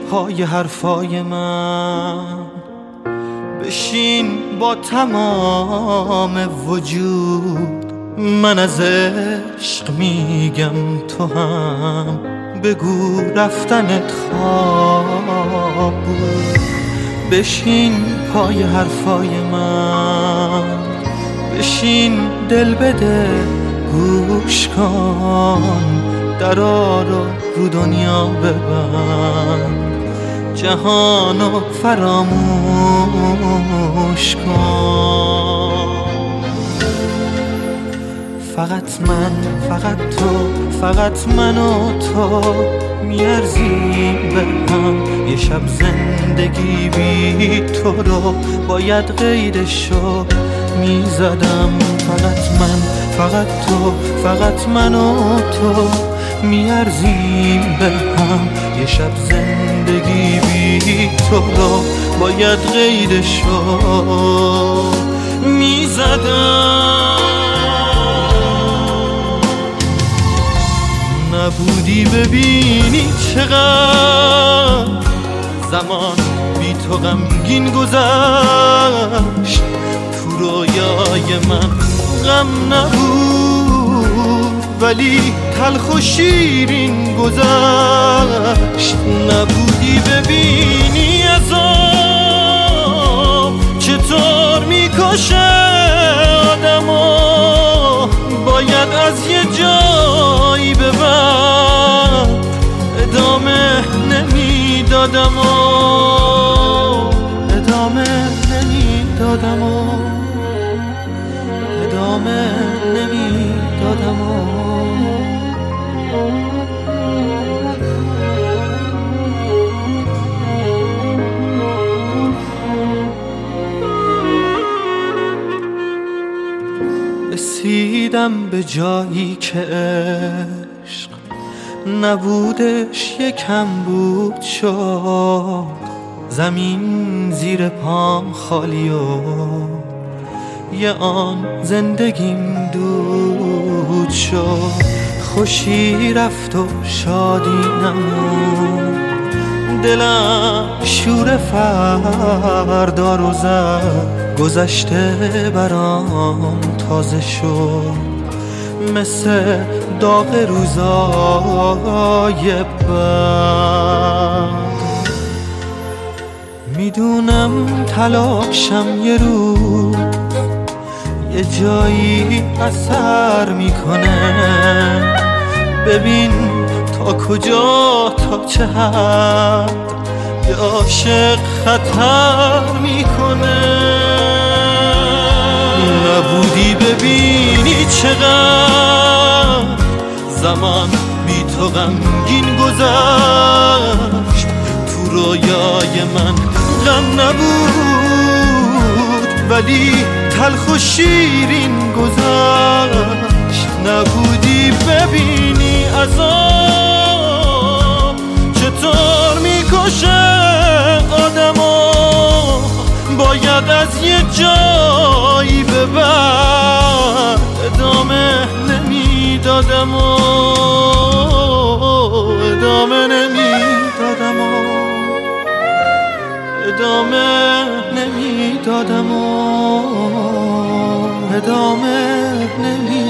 پای حرفای من، بشین با تمام وجود. من از عشق میگم تو هم بگو رفتنت خواب بود. بشین پای حرفای من، بشین دل بده گوش کن، درا رو دنیا ببند، جهانو فراموش کن. فقط من، فقط تو، فقط من و تو میارزیم به هم. یه شب زندگی بی تو رو باید قیدشو میزدم. فقط من، فقط تو، فقط من و تو میارزیم به هم. یه شب زندگی بی تو رو باید قیدشو میزدم. نبودی ببینی چقدر زمان بی تو غمگین گذشت. تو رویای من غم نبود ولی تلخ و شیرین گذشت. نبودی ببینی عذاب چطور میکشه آدمو، باید از یه جایی به بعد ادامه نمیدادم و ادامه نمیدادم و ادامه نمیدادم و رسیدم به جایی که عشق نبودش یکم بود شد. زمین زیر پام خالی و یه آن زندگیم دود شد. خوشی رفت و شادی نمون، دلم شور فردا رو زد. گذشته برام تازه شد مثل داغ روزای بعد. میدونم تلاشم یه روز یه جایی اثر میکنه. ببین تا کجا، تا چه حد به عاشق خطر میکنه. نبودی ببینی چقدر زمان بی تو غمگین گذشت. تو رویای من غم نبود ولی تلخ و شیرین گذشت. نبودی ببینی عذاب چطور میکشه آدمو، باید از یه جایی به بعد ادامه نمیدادم و ادامه نمیدادم و ادامه نمیدادم و ادامه نمیدادم.